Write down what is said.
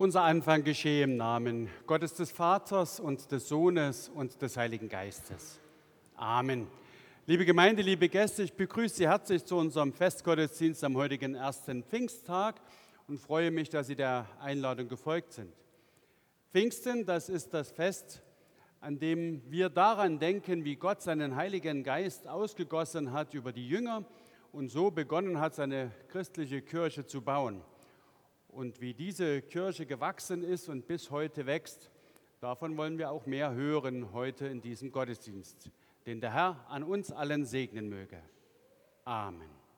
Unser Anfang geschehe im Namen Gottes des Vaters und des Sohnes und des Heiligen Geistes. Amen. Liebe Gemeinde, liebe Gäste, ich begrüße Sie herzlich zu unserem Festgottesdienst am heutigen ersten Pfingsttag und freue mich, dass Sie der Einladung gefolgt sind. Pfingsten, das ist das Fest, an dem wir daran denken, wie Gott seinen Heiligen Geist ausgegossen hat über die Jünger und so begonnen hat, seine christliche Kirche zu bauen. Und wie diese Kirche gewachsen ist und bis heute wächst, davon wollen wir auch mehr hören heute in diesem Gottesdienst, den der Herr an uns allen segnen möge. Amen.